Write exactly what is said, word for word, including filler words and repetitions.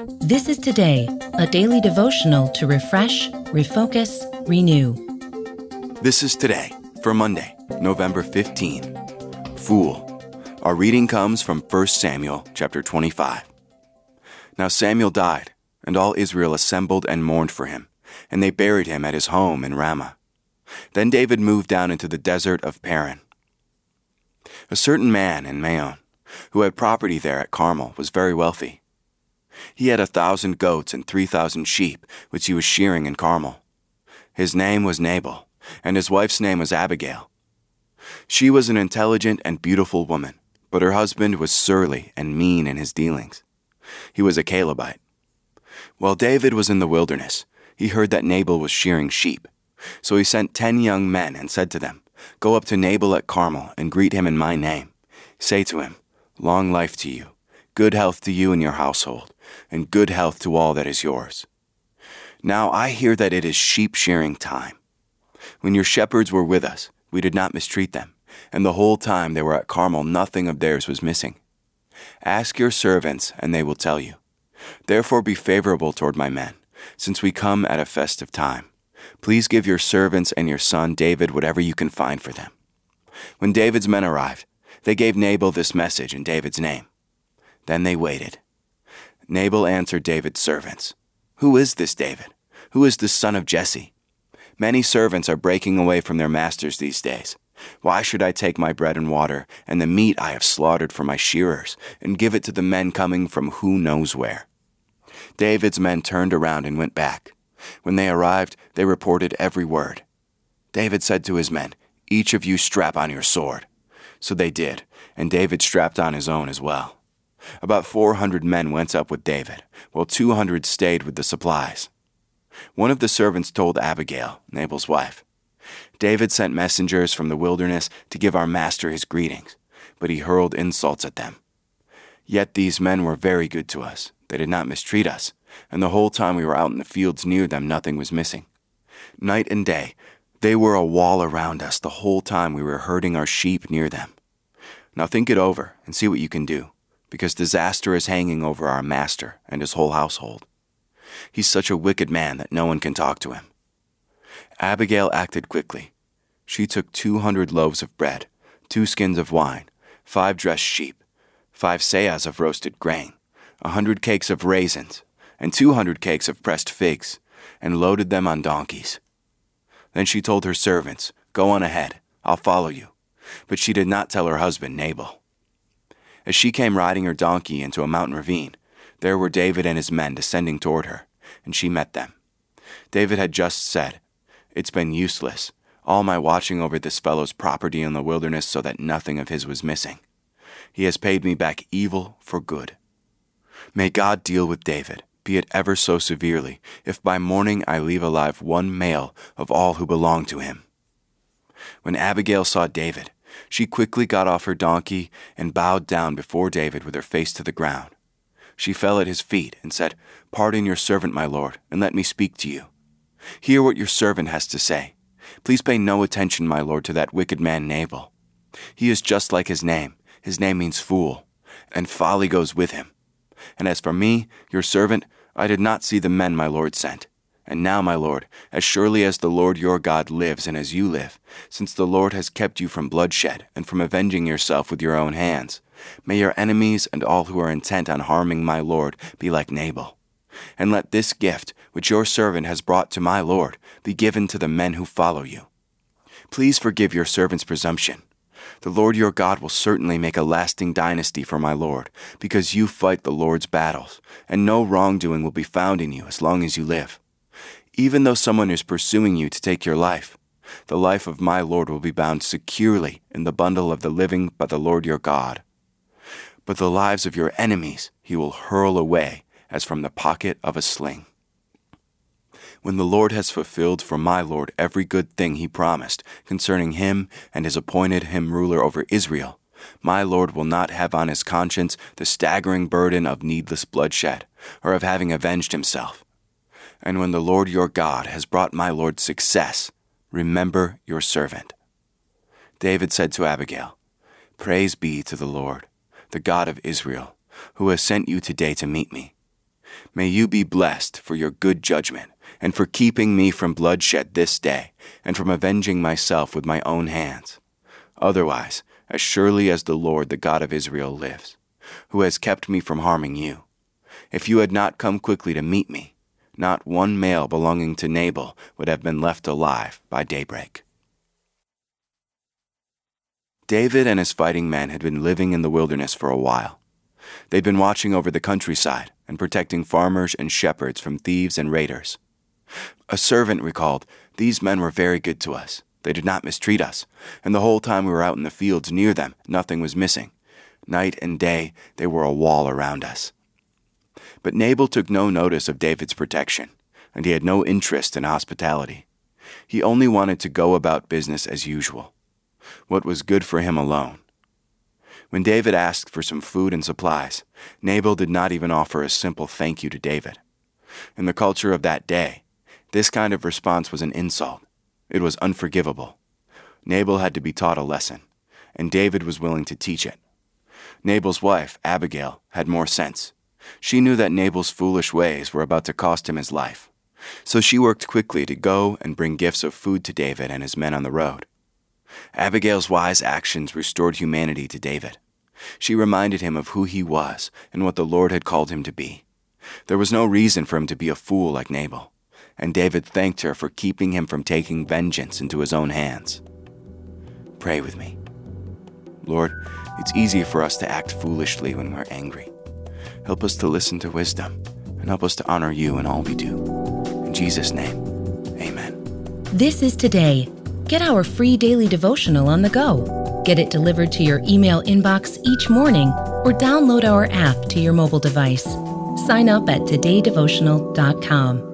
This is Today, a daily devotional to refresh, refocus, renew. This is Today for Monday, November fifteenth. Fool. Our reading comes from First Samuel chapter twenty-five. Now Samuel died, and all Israel assembled and mourned for him, and they buried him at his home in Ramah. Then David moved down into the desert of Paran. A certain man in Maon, who had property there at Carmel, was very wealthy. He had a thousand goats and three thousand sheep, which he was shearing in Carmel. His name was Nabal, and his wife's name was Abigail. She was an intelligent and beautiful woman, but her husband was surly and mean in his dealings. He was a Calebite. While David was in the wilderness, he heard that Nabal was shearing sheep. So he sent ten young men and said to them, "Go up to Nabal at Carmel and greet him in my name. Say to him, 'Long life to you, good health to you and your household, and good health to all that is yours.' Now I hear that it is sheep shearing time. When your shepherds were with us, we did not mistreat them, and the whole time they were at Carmel nothing of theirs was missing. Ask your servants, and they will tell you. Therefore be favorable toward my men, since we come at a festive time. Please give your servants and your son David whatever you can find for them." When David's men arrived, they gave Nabal this message in David's name. Then they waited. Nabal answered David's servants, "Who is this David? Who is this son of Jesse? Many servants are breaking away from their masters these days. Why should I take my bread and water and the meat I have slaughtered for my shearers and give it to the men coming from who knows where?" David's men turned around and went back. When they arrived, they reported every word. David said to his men, "Each of you strap on your sword." So they did, and David strapped on his own as well. About four hundred men went up with David, while two hundred stayed with the supplies. One of the servants told Abigail, Nabal's wife, "David sent messengers from the wilderness to give our master his greetings, but he hurled insults at them. Yet these men were very good to us. They did not mistreat us, and the whole time we were out in the fields near them, nothing was missing. Night and day, they were a wall around us the whole time we were herding our sheep near them. Now think it over and see what you can do, because disaster is hanging over our master and his whole household. He's such a wicked man that no one can talk to him." Abigail acted quickly. She took two hundred loaves of bread, two skins of wine, five dressed sheep, five seahs of roasted grain, a hundred cakes of raisins, and two hundred cakes of pressed figs, and loaded them on donkeys. Then she told her servants, "Go on ahead, I'll follow you." But she did not tell her husband Nabal. As she came riding her donkey into a mountain ravine, there were David and his men descending toward her, and she met them. David had just said, "It's been useless, all my watching over this fellow's property in the wilderness so that nothing of his was missing. He has paid me back evil for good. May God deal with David, be it ever so severely, if by morning I leave alive one male of all who belong to him." When Abigail saw David, she quickly got off her donkey and bowed down before David with her face to the ground. She fell at his feet and said, "Pardon your servant, my lord, and let me speak to you. Hear what your servant has to say. Please pay no attention, my lord, to that wicked man Nabal. He is just like his name. His name means fool, and folly goes with him. And as for me, your servant, I did not see the men my lord sent. And now, my lord, as surely as the Lord your God lives and as you live, since the Lord has kept you from bloodshed and from avenging yourself with your own hands, may your enemies and all who are intent on harming my lord be like Nabal. And let this gift, which your servant has brought to my lord, be given to the men who follow you. Please forgive your servant's presumption. The Lord your God will certainly make a lasting dynasty for my lord, because you fight the Lord's battles, and no wrongdoing will be found in you as long as you live. Even though someone is pursuing you to take your life, the life of my lord will be bound securely in the bundle of the living by the Lord your God. But the lives of your enemies he will hurl away as from the pocket of a sling. When the Lord has fulfilled for my lord every good thing he promised concerning him and has appointed him ruler over Israel, my lord will not have on his conscience the staggering burden of needless bloodshed or of having avenged himself. And when the Lord your God has brought my lord success, remember your servant." David said to Abigail, "Praise be to the Lord, the God of Israel, who has sent you today to meet me. May you be blessed for your good judgment and for keeping me from bloodshed this day and from avenging myself with my own hands. Otherwise, as surely as the Lord, the God of Israel, lives, who has kept me from harming you, if you had not come quickly to meet me, not one male belonging to Nabal would have been left alive by daybreak. David and his fighting men had been living in the wilderness for a while. They'd been watching over the countryside and protecting farmers and shepherds from thieves and raiders. A servant recalled, "These men were very good to us. They did not mistreat us, and the whole time we were out in the fields near them, nothing was missing. Night and day, they were a wall around us." But Nabal took no notice of David's protection, and he had no interest in hospitality. He only wanted to go about business as usual, what was good for him alone. When David asked for some food and supplies, Nabal did not even offer a simple thank you to David. In the culture of that day, this kind of response was an insult. It was unforgivable. Nabal had to be taught a lesson, and David was willing to teach it. Nabal's wife, Abigail, had more sense. She knew that Nabal's foolish ways were about to cost him his life, so she worked quickly to go and bring gifts of food to David and his men on the road. Abigail's wise actions restored humanity to David. She reminded him of who he was and what the Lord had called him to be. There was no reason for him to be a fool like Nabal, and David thanked her for keeping him from taking vengeance into his own hands. Pray with me. Lord, it's easy for us to act foolishly when we're angry. Help us to listen to wisdom, and help us to honor you in all we do. In Jesus' name, amen. This is Today. Get our free daily devotional on the go. Get it delivered to your email inbox each morning, or download our app to your mobile device. Sign up at today devotional dot com.